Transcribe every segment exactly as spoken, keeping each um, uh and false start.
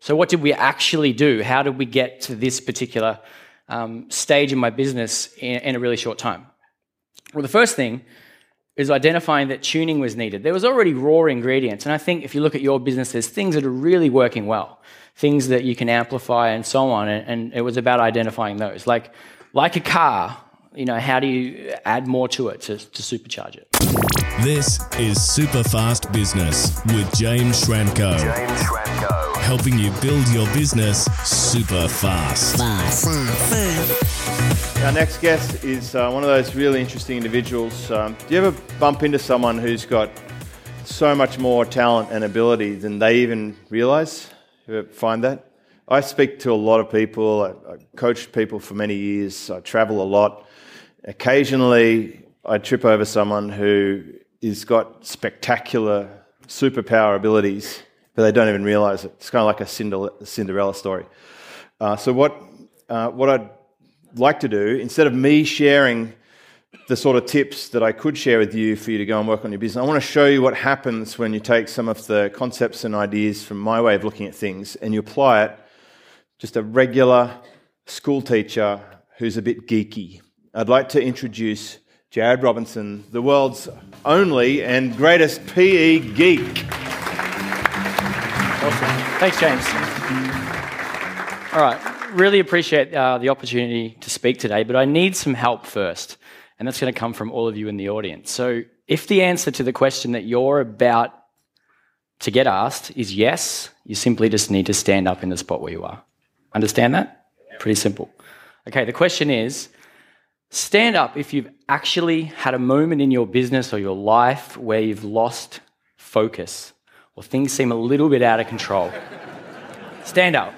So what did we actually do? How did we get to this particular um, stage in my business in, in a really short time? Well, the first thing is identifying that tuning was needed. There was already raw ingredients, and I think if you look at your business, there's things that are really working well, things that you can amplify and so on, and, and it was about identifying those. Like, like a car, you know, how do you add more to it to, to supercharge it? This is Super Fast Business with James Schramko. James Schramko. Helping you build your business super fast. Fast. Fast. Our next guest is uh, one of those really interesting individuals. Um, do you ever bump into someone who's got so much more talent and ability than they even realise? You ever find that? I speak to a lot of people. I, I coached people for many years. I travel a lot. Occasionally, I trip over someone who has got spectacular superpower abilities, but they don't even realise it. It's kind of like a Cinderella story. Uh, so what uh, what I'd like to do, instead of me sharing the sort of tips that I could share with you for you to go and work on your business, I want to show you what happens when you take some of the concepts and ideas from my way of looking at things and you apply it. Just a regular school teacher who's a bit geeky. I'd like to introduce Jared Robinson, the world's only and greatest P E geek. Awesome. Thanks, James. All right. Really appreciate uh, the opportunity to speak today, but I need some help first, and that's going to come from all of you in the audience. So if the answer to the question that you're about to get asked is yes, you simply just need to stand up in the spot where you are. Understand that? Pretty simple. Okay, the question is, stand up if you've actually had a moment in your business or your life where you've lost focus or things seem a little bit out of control. Stand up.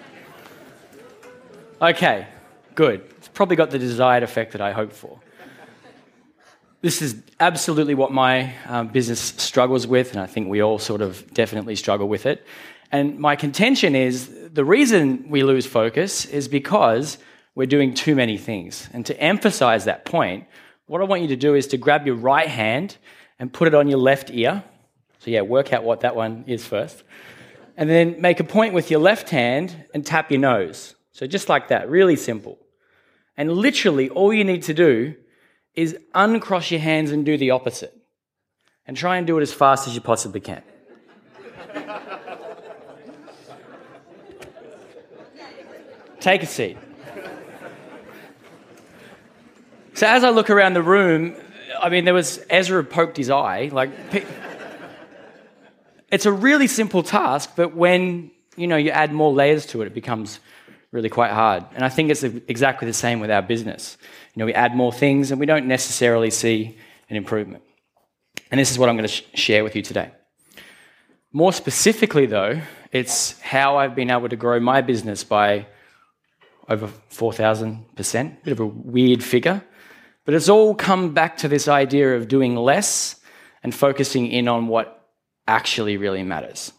Okay, good. It's probably got the desired effect that I hoped for. This is absolutely what my um, business struggles with, and I think we all sort of definitely struggle with it. And my contention is the reason we lose focus is because we're doing too many things. And to emphasize that point, what I want you to do is to grab your right hand and put it on your left ear. So yeah, work out what that one is first. And then make a point with your left hand and tap your nose. So just like that, really simple. And literally all you need to do is uncross your hands and do the opposite. And try and do it as fast as you possibly can. Take a seat. So as I look around the room, I mean, there was Ezra poked his eye. Like, it's a really simple task, but when, you know, you add more layers to it, it becomes really quite hard. And I think it's exactly the same with our business. You know, we add more things and we don't necessarily see an improvement. And this is what I'm going to sh- share with you today. More specifically, though, it's how I've been able to grow my business by over four thousand percent. Bit of a weird figure. But it's all come back to this idea of doing less and focusing in on what actually really matters.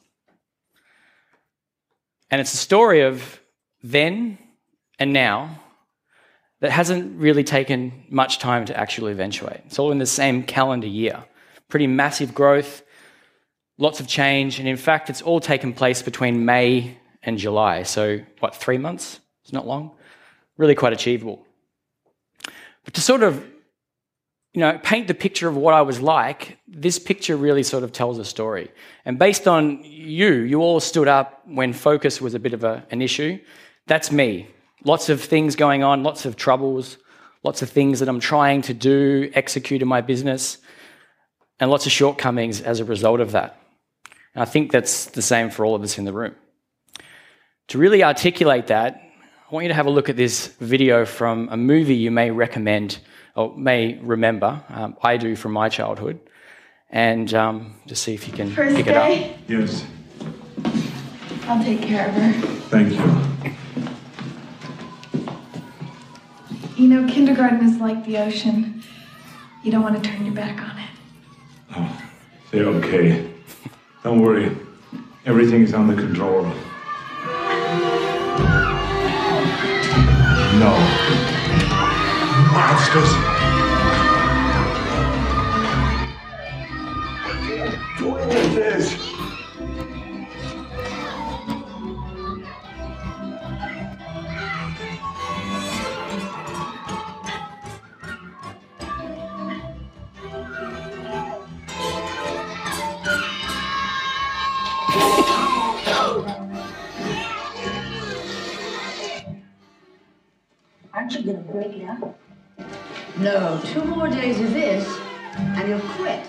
And it's a story of then and now that hasn't really taken much time to actually eventuate. It's all in the same calendar year. Pretty massive growth, lots of change, and in fact, it's all taken place between May and July. So, what, three months? It's not long. Really quite achievable. But to sort of, you know, paint the picture of what I was like, this picture really sort of tells a story. And based on you, you all stood up when focus was a bit of a, an issue. That's me. Lots of things going on, lots of troubles, lots of things that I'm trying to do, execute in my business, and lots of shortcomings as a result of that. And I think that's the same for all of us in the room. To really articulate that, I want you to have a look at this video from a movie you may recommend or may remember. Um, I do from my childhood. And um, just see if you can First pick it day, up. Yes, I'll take care of her. thank you. You know, kindergarten is like the ocean. You don't want to turn your back on it. Oh, they're okay. Don't worry. Everything is under control. No. Monsters. What is this? Aren't you gonna break it up? No, two more days of this, and you'll quit.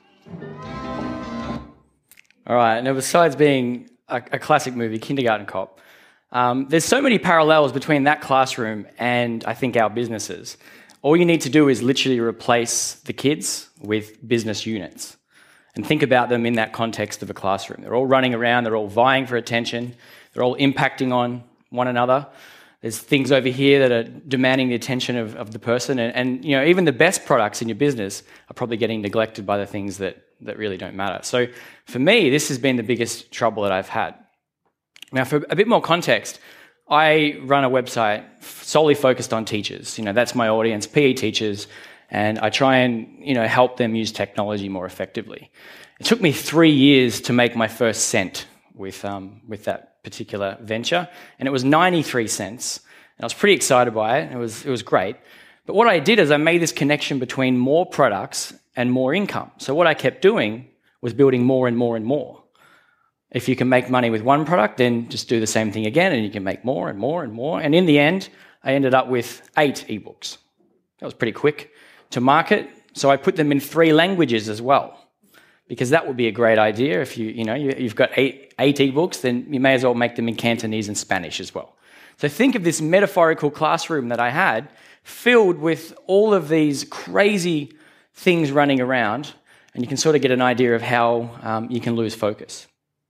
All right, now besides being a, a classic movie, Kindergarten Cop, um, there's so many parallels between that classroom and I think our businesses. All you need to do is literally replace the kids with business units and think about them in that context of a classroom. They're all running around, they're all vying for attention, they're all impacting on one another. There's things over here that are demanding the attention of, of the person, and, and you know, even the best products in your business are probably getting neglected by the things that, that really don't matter. So for me, this has been the biggest trouble that I've had. Now, for a bit more context, I run a website solely focused on teachers. You know, that's my audience, P E teachers, and I try and, you know, help them use technology more effectively. It took me three years to make my first cent with um, with that particular venture, and it was ninety-three cents. And I was pretty excited by it. It was it was great. But what I did is I made this connection between more products and more income. So what I kept doing was building more and more and more. If you can make money with one product, then just do the same thing again, and you can make more and more and more. And in the end, I ended up with eight ebooks. That was pretty quick to market. So I put them in three languages as well, because that would be a great idea. If you, you know, you, you've got eight, eight ebooks, then you may as well make them in Cantonese and Spanish as well. So think of this metaphorical classroom that I had filled with all of these crazy things running around, and you can sort of get an idea of how um, you can lose focus.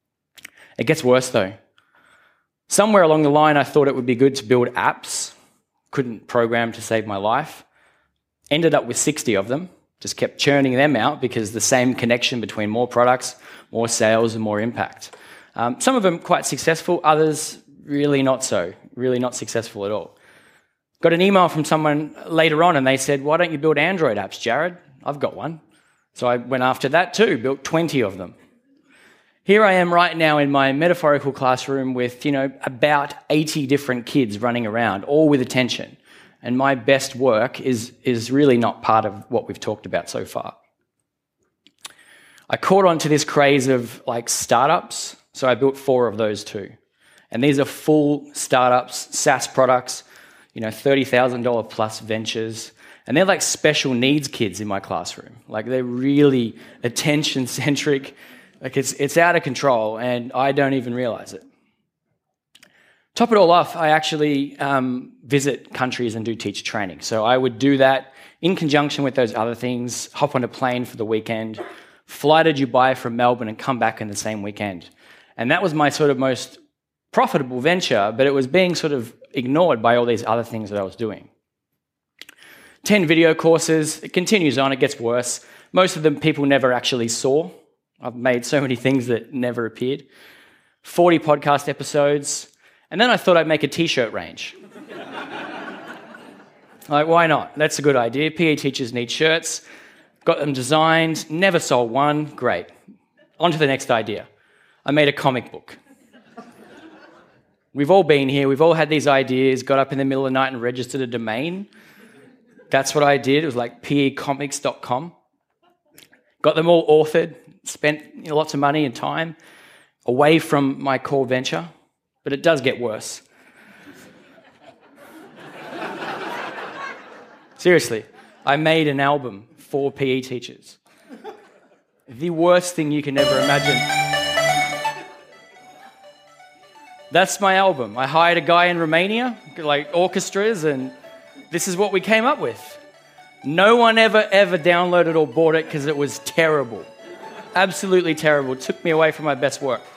It gets worse though. Somewhere along the line, I thought it would be good to build apps. Couldn't program to save my life. Ended up with sixty of them. Just kept churning them out because the same connection between more products, more sales, and more impact. Um, some of them quite successful, others really not so, really not successful at all. Got an email from someone later on and they said, why don't you build Android apps, Jared? I've got one. So I went after that too, built twenty of them. Here I am right now in my metaphorical classroom with, you know, about eighty different kids running around, all with attention. And my best work is, is really not part of what we've talked about so far. I caught on to this craze of like startups, so I built four of those too. And these are full startups, SaaS products, you know, thirty thousand dollars plus ventures. And they're like special needs kids in my classroom. Like they're really attention-centric. Like it's, it's out of control and I don't even realize it. Top it all off, I actually um, visit countries and do teacher training. So I would do that in conjunction with those other things, hop on a plane for the weekend, fly to Dubai from Melbourne and come back in the same weekend. And that was my sort of most profitable venture, but it was being sort of ignored by all these other things that I was doing. ten video courses, it continues on, it gets worse. Most of them people never actually saw. I've made so many things that never appeared. forty podcast episodes. And then I thought I'd make a t-shirt range. Like, why not? That's a good idea. P E teachers need shirts. Got them designed, never sold one. Great. On to the next idea. I made a comic book. We've all been here. We've all had these ideas, got up in the middle of the night and registered a domain. That's what I did. It was like P E comics dot com. Got them all authored, spent you know, lots of money and time away from my core venture. But it does get worse. Seriously, I made an album for P E teachers. The worst thing you can ever imagine. That's my album. I hired a guy in Romania, like orchestras, and this is what we came up with. No one ever, ever downloaded or bought it because it was terrible. Absolutely terrible. It took me away from my best work.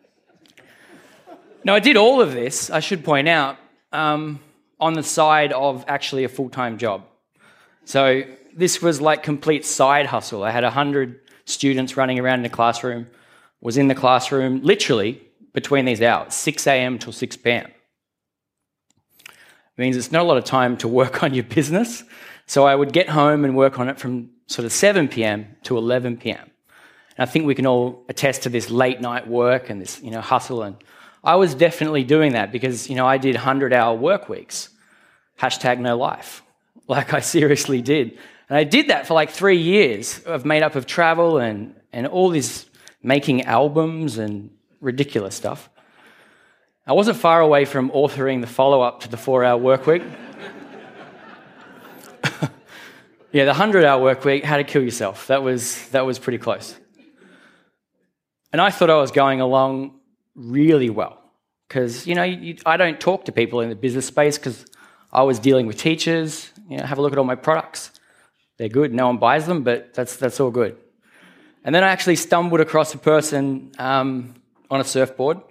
Now, I did all of this, I should point out, um, on the side of actually a full-time job. So this was like complete side hustle. I had one hundred students running around in the classroom, was in the classroom literally between these hours, six a.m. till six p.m. It means it's not a lot of time to work on your business. So I would get home and work on it from sort of seven p.m. to eleven p.m. And I think we can all attest to this late night work and this, you know, hustle. And I was definitely doing that because, you know, I did one hundred-hour work weeks. Hashtag no life. Like I seriously did. And I did that for like three years. I've made up of travel and, and all this making albums and ridiculous stuff. I wasn't far away from authoring the follow-up to the four-hour work week. Yeah, the hundred-hour work week, how to kill yourself. That was that was pretty close. And I thought I was going along really well because, you know, you, I don't talk to people in the business space because I was dealing with teachers. You know, have a look at all my products. They're good. No one buys them, but that's that's all good. And then I actually stumbled across a person um, on a surfboard,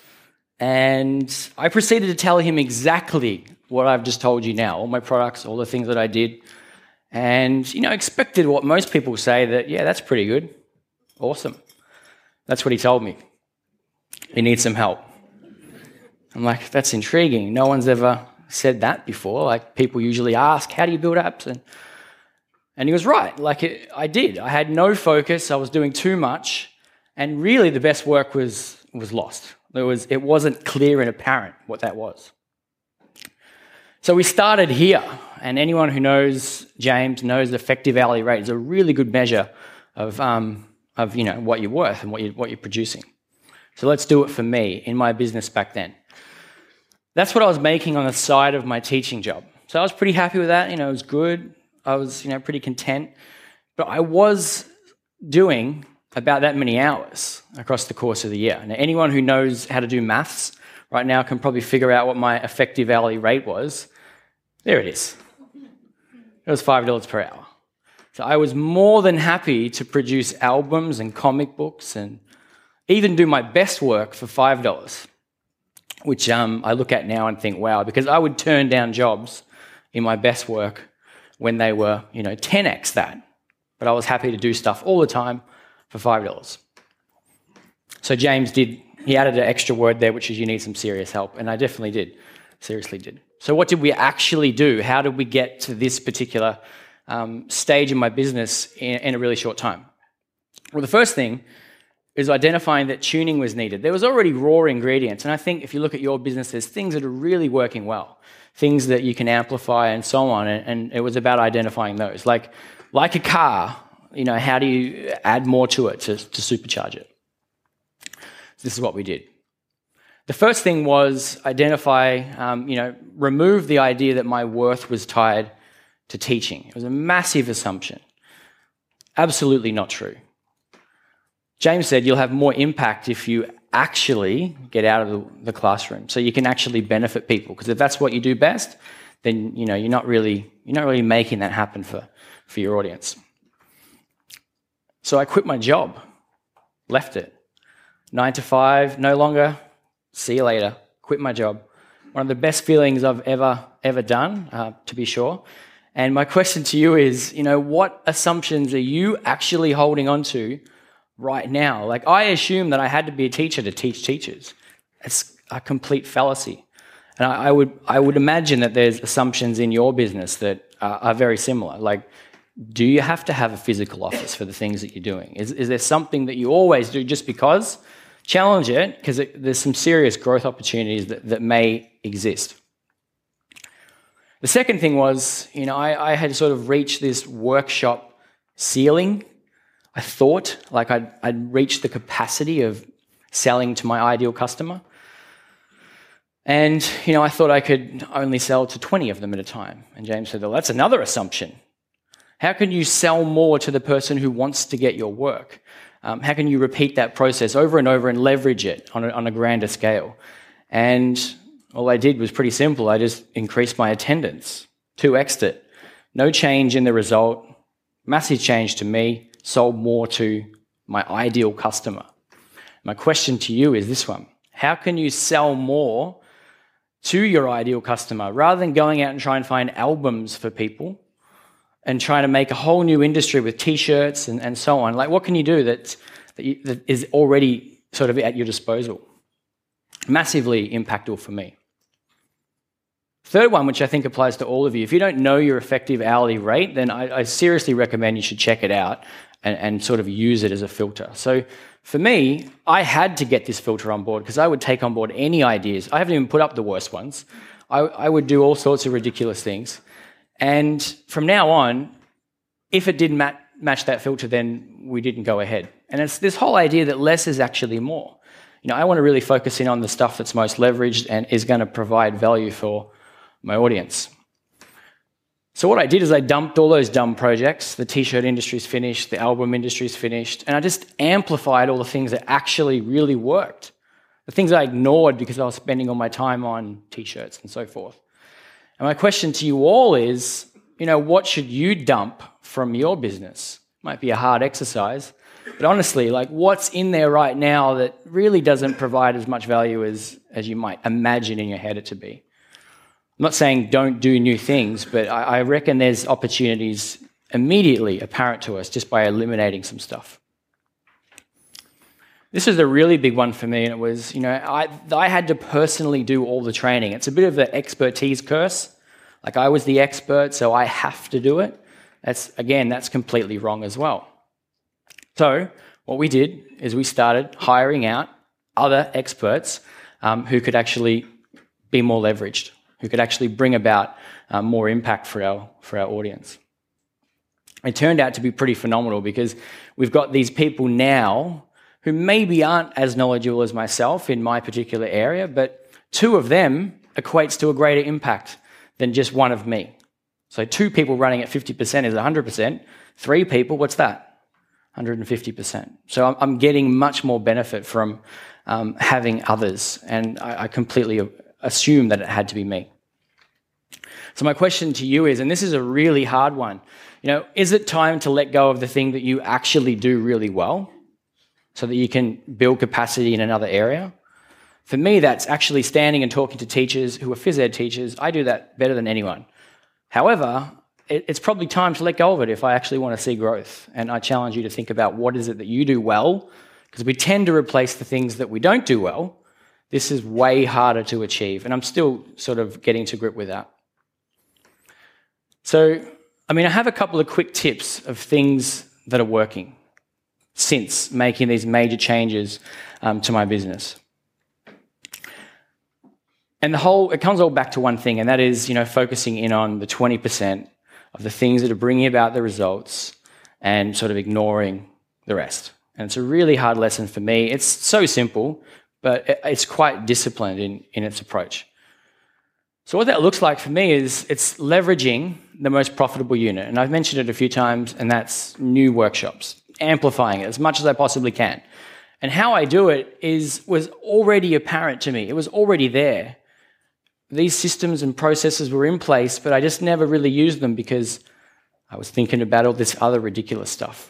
and I proceeded to tell him exactly what I've just told you now, all my products, all the things that I did, and, you know, expected what most people say, that, yeah, that's pretty good. Awesome. That's what he told me. He needs some help. I'm like, that's intriguing. No one's ever said that before. Like, people usually ask, how do you build apps? And And he was right. Like, it, I did. I had no focus. I was doing too much. And really the best work was was lost. There was, it wasn't clear and apparent what that was. So we started here. And anyone who knows James knows effective hourly rate is a really good measure of, um, of you know, what you're worth and what, you, what you're producing. So let's do it for me in my business back then. That's what I was making on the side of my teaching job. So I was pretty happy with that. You know, it was good. I was, you know, pretty content, but I was doing about that many hours across the course of the year. And anyone who knows how to do maths right now can probably figure out what my effective hourly rate was. There it is. It was five dollars per hour. So I was more than happy to produce albums and comic books and even do my best work for five dollars, which um, I look at now and think, wow, because I would turn down jobs in my best work when they were, you know, ten x that. But I was happy to do stuff all the time for five dollars. So James did, he added an extra word there, which is you need some serious help. And I definitely did, seriously did. So what did we actually do? How did we get to this particular um, stage in my business in, in a really short time? Well, the first thing is identifying that tuning was needed. There was already raw ingredients. And I think if you look at your business, there's things that are really working well, things that you can amplify and so on. And, and it was about identifying those. Like, like a car, you know, how do you add more to it to, to supercharge it? So this is what we did. The first thing was identify, um, you know, remove the idea that my worth was tied to teaching. It was a massive assumption. Absolutely not true. James said you'll have more impact if you actually get out of the, the classroom, so you can actually benefit people. Because if that's what you do best, then you know you're not really you're not really making that happen for, for your audience. So I quit my job, left it, nine to five, no longer. See you later. Quit my job. One of the best feelings I've ever ever done, uh, to be sure. And my question to you is, you know, what assumptions are you actually holding on to right now? Like, I assume that I had to be a teacher to teach teachers. It's a complete fallacy. And I, I would I would imagine that there's assumptions in your business that are, are very similar. Like, do you have to have a physical office for the things that you're doing? Is, is there something that you always do just because? Challenge it, because there's some serious growth opportunities that, that may exist. The second thing was, you know, I, I had sort of reached this workshop ceiling. I thought like I'd, I'd reached the capacity of selling to my ideal customer. And, you know, I thought I could only sell to twenty of them at a time. And James said, well, that's another assumption. How can you sell more to the person who wants to get your work? Um, how can you repeat that process over and over and leverage it on a, on a grander scale? And all I did was pretty simple. I just increased my attendance, two x'd it. No change in the result, massive change to me, sold more to my ideal customer. My question to you is this one. How can you sell more to your ideal customer rather than going out and trying to find albums for people and trying to make a whole new industry with T-shirts and, and so on? Like, what can you do that's, that, you, that is already sort of at your disposal? Massively impactful for me. Third one, which I think applies to all of you, if you don't know your effective hourly rate, then I, I seriously recommend you should check it out and, and sort of use it as a filter. So for me, I had to get this filter on board because I would take on board any ideas. I haven't even put up the worst ones. I, I would do all sorts of ridiculous things. And from now on, if it didn't mat- match that filter, then we didn't go ahead. And it's this whole idea that less is actually more. You know, I want to really focus in on the stuff that's most leveraged and is going to provide value for my audience. So what I did is I dumped all those dumb projects. The t-shirt industry's finished, the album industry's finished, and I just amplified all the things that actually really worked. The things I ignored because I was spending all my time on t-shirts and so forth. And my question to you all is, you know, what should you dump from your business? Might be a hard exercise, but honestly, like what's in there right now that really doesn't provide as much value as, as you might imagine in your head it to be? I'm not saying don't do new things, but I, I reckon there's opportunities immediately apparent to us just by eliminating some stuff. This was a really big one for me, and it was, you know, I, I had to personally do all the training. It's a bit of the expertise curse. Like I was the expert, so I have to do it. That's, again, that's completely wrong as well. So what we did is we started hiring out other experts um, who could actually be more leveraged, who could actually bring about um, more impact for our, for our audience. It turned out to be pretty phenomenal because we've got these people now who maybe aren't as knowledgeable as myself in my particular area, but two of them equates to a greater impact than just one of me. So two people running at fifty percent is one hundred percent. Three people, what's that? one hundred fifty percent. So I'm getting much more benefit from um, having others, and I, I completely assume that it had to be me. So my question to you is, and this is a really hard one, you know, is it time to let go of the thing that you actually do really well so that you can build capacity in another area? For me, that's actually standing and talking to teachers who are phys ed teachers. I do that better than anyone. However, it, it's probably time to let go of it if I actually want to see growth. And I challenge you to think about what is it that you do well, because we tend to replace the things that we don't do well. This is way harder to achieve, and I'm still sort of getting to grip with that. So, I mean, I have a couple of quick tips of things that are working since making these major changes um, to my business. And the whole, it comes all back to one thing, and that is, you know, focusing in on the twenty percent of the things that are bringing about the results and sort of ignoring the rest. And it's a really hard lesson for me. It's so simple, but it's quite disciplined in, in its approach. So what that looks like for me is it's leveraging the most profitable unit. And I've mentioned it a few times, and that's new workshops, amplifying it as much as I possibly can. And how I do it is was already apparent to me. It was already there. These systems and processes were in place, but I just never really used them because I was thinking about all this other ridiculous stuff.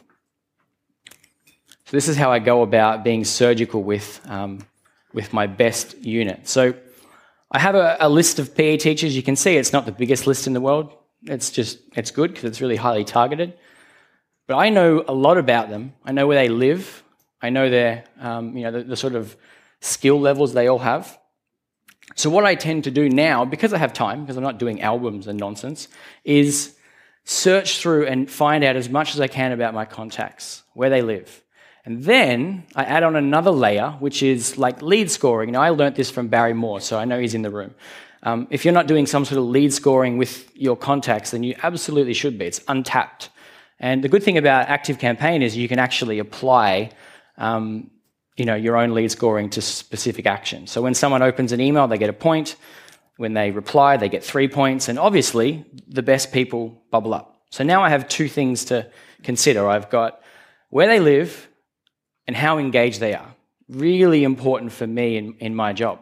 So this is how I go about being surgical with, um, with my best unit. So I have a, a list of P E teachers. You can see it's not the biggest list in the world. It's just, it's good because it's really highly targeted. But I know a lot about them. I know where they live. I know their, um, you know, the, the sort of skill levels they all have. So what I tend to do now, because I have time, because I'm not doing albums and nonsense, is search through and find out as much as I can about my contacts, where they live. And then I add on another layer, which is like lead scoring. Now, I learnt this from Barry Moore, so I know he's in the room. Um, if you're not doing some sort of lead scoring with your contacts, then you absolutely should be. It's untapped. And the good thing about ActiveCampaign is you can actually apply um, you know, your own lead scoring to specific actions. So when someone opens an email, they get a point. When they reply, they get three points. And obviously, the best people bubble up. So now I have two things to consider. I've got where they live and how engaged they are. Really important for me in, in my job.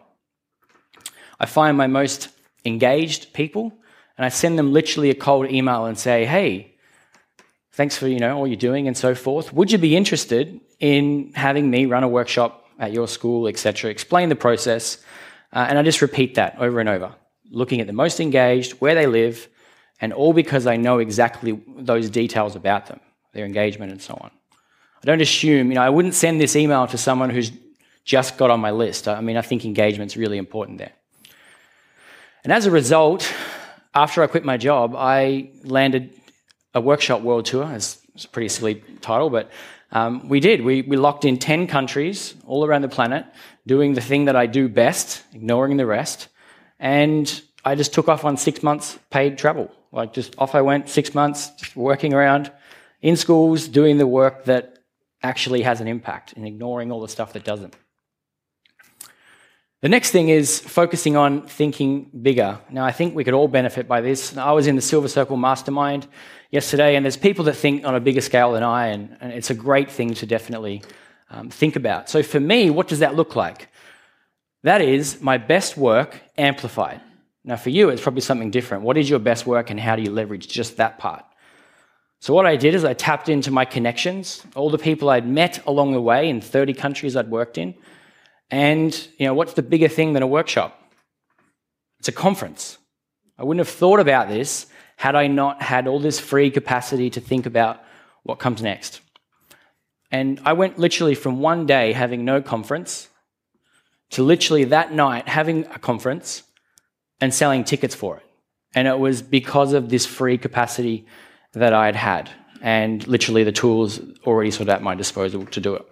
I find my most engaged people, and I send them literally a cold email and say, hey, thanks for, you know, all you're doing and so forth. Would you be interested in having me run a workshop at your school, et cetera? Explain the process. Uh, and I just repeat that over and over, looking at the most engaged, where they live, and all because I know exactly those details about them, their engagement and so on. I don't assume, you know, I wouldn't send this email to someone who's just got on my list. I mean, I think engagement's really important there. And as a result, after I quit my job, I landed a workshop world tour. It's, it's a pretty silly title, but um, we did. We, we locked in ten countries all around the planet, doing the thing that I do best, ignoring the rest. And I just took off on six months paid travel. Like just off I went, six months, just working around in schools, doing the work that actually has an impact and ignoring all the stuff that doesn't. The next thing is focusing on thinking bigger. Now, I think we could all benefit by this. I was in the Silver Circle Mastermind yesterday, and there's people that think on a bigger scale than I, and, and it's a great thing to definitely um, think about. So for me, what does that look like? That is my best work amplified. Now, for you, it's probably something different. What is your best work, and how do you leverage just that part? So what I did is I tapped into my connections, all the people I'd met along the way in thirty countries I'd worked in. And, you know, what's the bigger thing than a workshop? It's a conference. I wouldn't have thought about this had I not had all this free capacity to think about what comes next. And I went literally from one day having no conference to literally that night having a conference and selling tickets for it. And it was because of this free capacity that I'd had and literally the tools already sort of at my disposal to do it.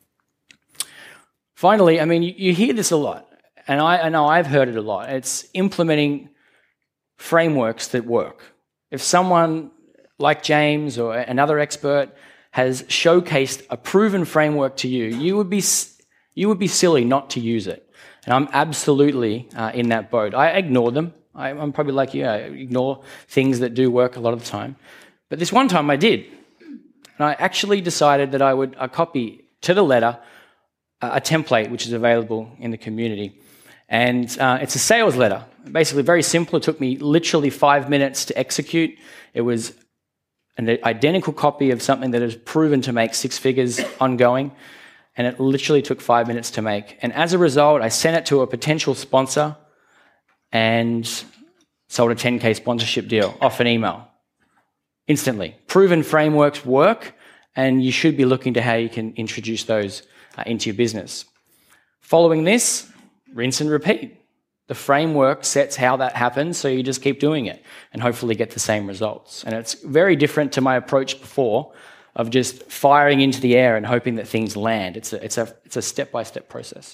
Finally, I mean, you, you hear this a lot, and I, I know I've heard it a lot. It's implementing frameworks that work. If someone like James or another expert has showcased a proven framework to you, you would be you would be silly not to use it. And I'm absolutely uh, in that boat. I ignore them. I, I'm probably like you. I ignore things that do work a lot of the time. But this one time I did. And I actually decided that I would uh, copy to the letter a template which is available in the community. And uh, it's a sales letter. Basically very simple. It took me literally five minutes to execute. It was an identical copy of something that is proven to make six figures ongoing. And it literally took five minutes to make. And as a result, I sent it to a potential sponsor and sold a ten K sponsorship deal off an email. Instantly. Proven frameworks work, and you should be looking to how you can introduce those Uh, into your business. Following this, rinse and repeat. The framework sets how that happens, so you just keep doing it and hopefully get the same results. And it's very different to my approach before of just firing into the air and hoping that things land. It's a, it's a, it's a step-by-step process.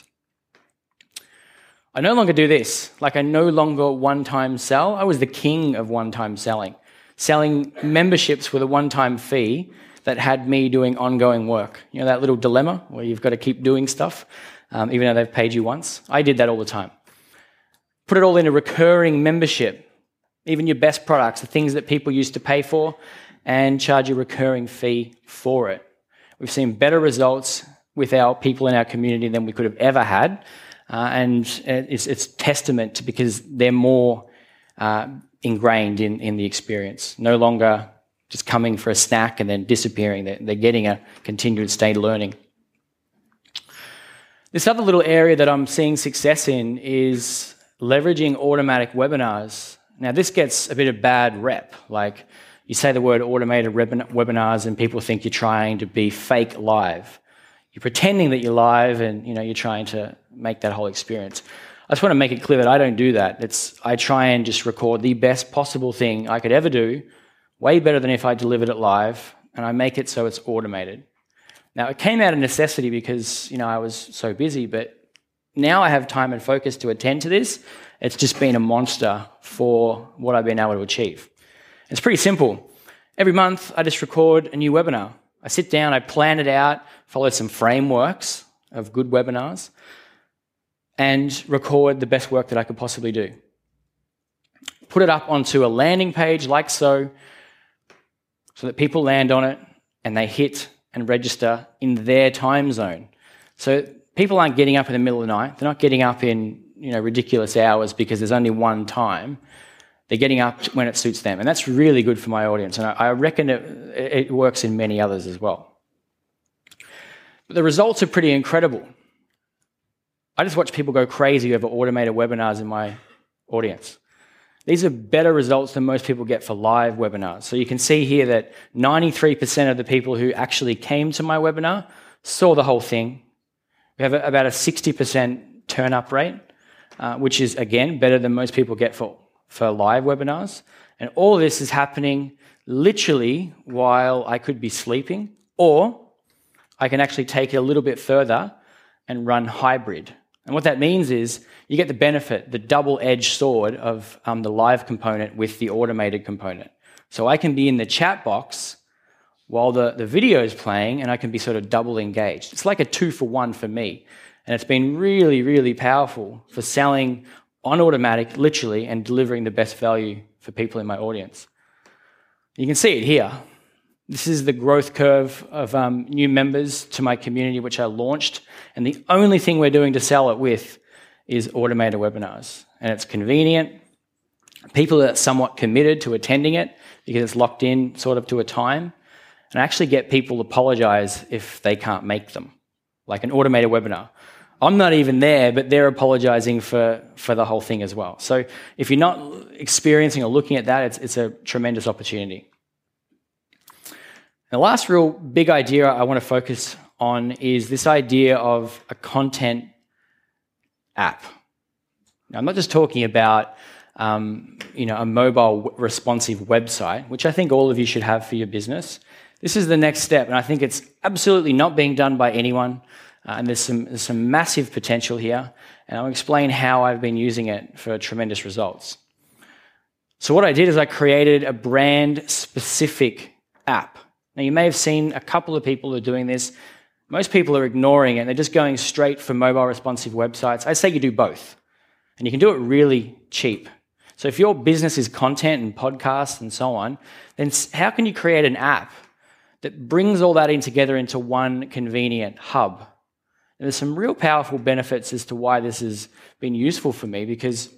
I no longer do this. Like I no longer one-time sell. I was the king of one-time selling. Selling memberships with a one-time fee that had me doing ongoing work. You know, that little dilemma where you've got to keep doing stuff, um, even though they've paid you once. I did that all the time. Put it all in a recurring membership, even your best products, the things that people used to pay for, and charge a recurring fee for it. We've seen better results with our people in our community than we could have ever had, uh, and it's, it's testament to because they're more uh, ingrained in, in the experience, no longer just coming for a snack and then disappearing. They're, they're getting a continued state of learning. This other little area that I'm seeing success in is leveraging automatic webinars. Now, this gets a bit of bad rep. Like, you say the word automated webinars and people think you're trying to be fake live. You're pretending that you're live and, you know, you're trying to make that whole experience. I just want to make it clear that I don't do that. It's, I try and just record the best possible thing I could ever do, way better than if I delivered it live, and I make it so it's automated. Now, it came out of necessity because, you know, I was so busy, but now I have time and focus to attend to this. It's just been a monster for what I've been able to achieve. It's pretty simple. Every month, I just record a new webinar. I sit down, I plan it out, follow some frameworks of good webinars, and record the best work that I could possibly do. Put it up onto a landing page like so, so that people land on it and they hit and register in their time zone. So people aren't getting up in the middle of the night. They're not getting up in, you know, ridiculous hours because there's only one time. They're getting up when it suits them. And that's really good for my audience. And I reckon it, it works in many others as well. But the results are pretty incredible. I just watch people go crazy over automated webinars in my audience. These are better results than most people get for live webinars. So you can see here that ninety-three percent of the people who actually came to my webinar saw the whole thing. We have about a sixty percent turn-up rate, uh, which is, again, better than most people get for, for live webinars. And all of this is happening literally while I could be sleeping, or I can actually take it a little bit further and run hybrid. And what that means is you get the benefit, the double-edged sword of um, the live component with the automated component. So I can be in the chat box while the, the video is playing, and I can be sort of double engaged. It's like a two for one for me. And it's been really, really powerful for selling on automatic, literally, and delivering the best value for people in my audience. You can see it here. This is the growth curve of um, new members to my community, which I launched. And the only thing we're doing to sell it with is automated webinars. And it's convenient. People are somewhat committed to attending it because it's locked in sort of to a time. And I actually get people apologize if they can't make them, like an automated webinar. I'm not even there, but they're apologizing for, for the whole thing as well. So if you're not experiencing or looking at that, it's, it's a tremendous opportunity. The last real big idea I want to focus on is this idea of a content app. Now, I'm not just talking about um, you know, a mobile responsive website, which I think all of you should have for your business. This is the next step, and I think it's absolutely not being done by anyone. Uh, and there's some, there's some massive potential here, and I'll explain how I've been using it for tremendous results. So what I did is I created a brand-specific app. Now, you may have seen a couple of people who are doing this. Most people are ignoring it. They're just going straight for mobile responsive websites. I say you do both, and you can do it really cheap. So if your business is content and podcasts and so on, then how can you create an app that brings all that in together into one convenient hub? And there's some real powerful benefits as to why this has been useful for me, because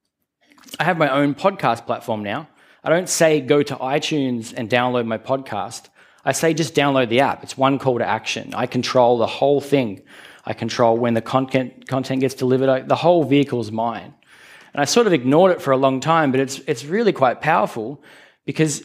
I have my own podcast platform now. I don't say go to iTunes and download my podcast. I say just download the app. It's one call to action. I control the whole thing. I control when the content content gets delivered. The whole vehicle is mine. And I sort of ignored it for a long time, but it's it's really quite powerful because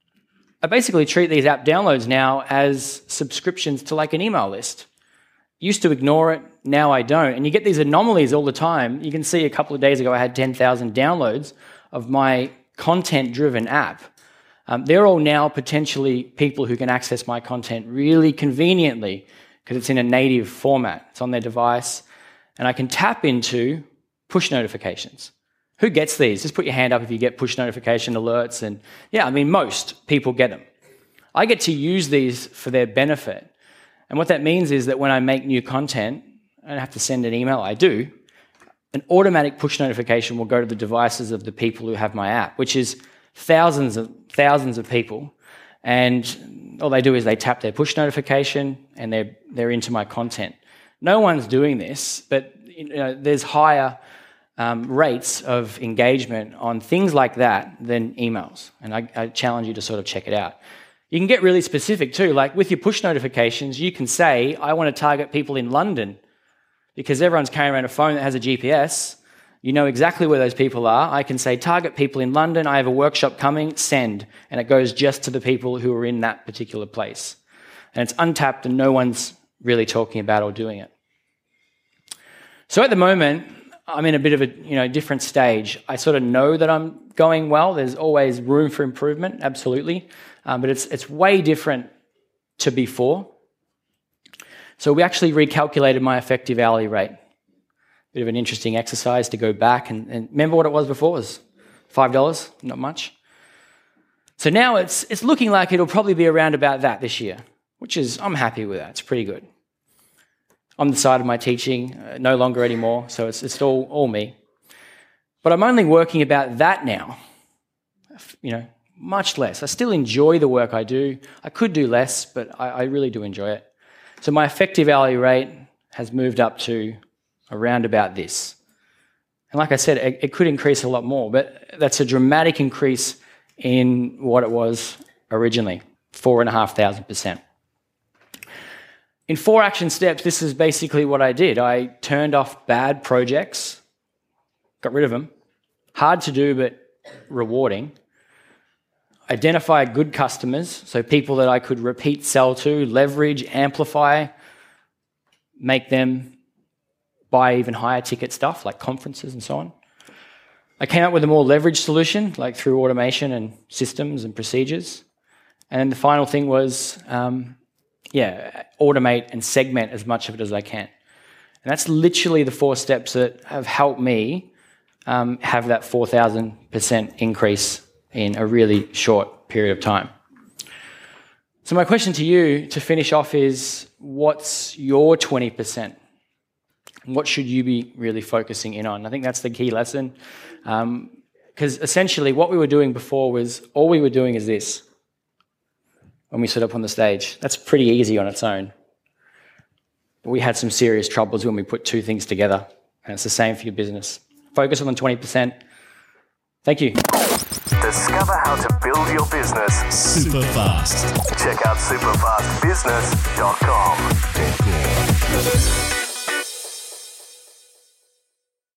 I basically treat these app downloads now as subscriptions to like an email list. Used to ignore it, now I don't. And you get these anomalies all the time. You can see a couple of days ago I had ten thousand downloads of my content-driven app. Um, they're all now potentially people who can access my content really conveniently because it's in a native format. It's on their device. And I can tap into push notifications. Who gets these? Just put your hand up if you get push notification alerts. And yeah, I mean, most people get them. I get to use these for their benefit. And what that means is that when I make new content, I don't have to send an email, I do, an automatic push notification will go to the devices of the people who have my app, which is thousands of thousands of people. And all they do is they tap their push notification and they're they're into my content. No one's doing this, but you know, there's higher um, rates of engagement on things like that than emails. And I, I challenge you to sort of check it out. You can get really specific too. Like with your push notifications, you can say, I want to target people in London because everyone's carrying around a phone that has a G P S. You know exactly where those people are. I can say, target people in London. I have a workshop coming, send. And it goes just to the people who are in that particular place. And it's untapped and no one's really talking about or doing it. So at the moment, I'm in a bit of a you know different stage. I sort of know that I'm going well. There's always room for improvement, absolutely. Um, but it's it's way different to before. So we actually recalculated my effective hourly rate. Bit of an interesting exercise to go back and, and remember what it was before. It was five dollars, not much. So now it's it's looking like it'll probably be around about that this year, which is, I'm happy with that. It's pretty good. I'm the side of my teaching, uh, no longer anymore, so it's it's all, all me. But I'm only working about that now, you know, much less. I still enjoy the work I do. I could do less, but I, I really do enjoy it. So my effective hourly rate has moved up to around about this. And like I said, it, it could increase a lot more, but that's a dramatic increase in what it was originally, four and a half thousand percent. In four action steps, this is basically what I did. I turned off bad projects, got rid of them. Hard to do, but rewarding. Identify good customers, so people that I could repeat sell to, leverage, amplify, make them buy even higher ticket stuff like conferences and so on. I came up with a more leveraged solution, like through automation and systems and procedures. And then the final thing was, um, yeah, automate and segment as much of it as I can. And that's literally the four steps that have helped me um, have that four thousand percent increase in a really short period of time. So my question to you to finish off is, what's your twenty percent? What should you be really focusing in on? I think that's the key lesson. Because um, essentially what we were doing before was, all we were doing is this when we stood up on the stage. That's pretty easy on its own. But we had some serious troubles when we put two things together. And it's the same for your business. Focus on the twenty percent. Thank you. Discover how to build your business super fast. Check out super fast business dot com.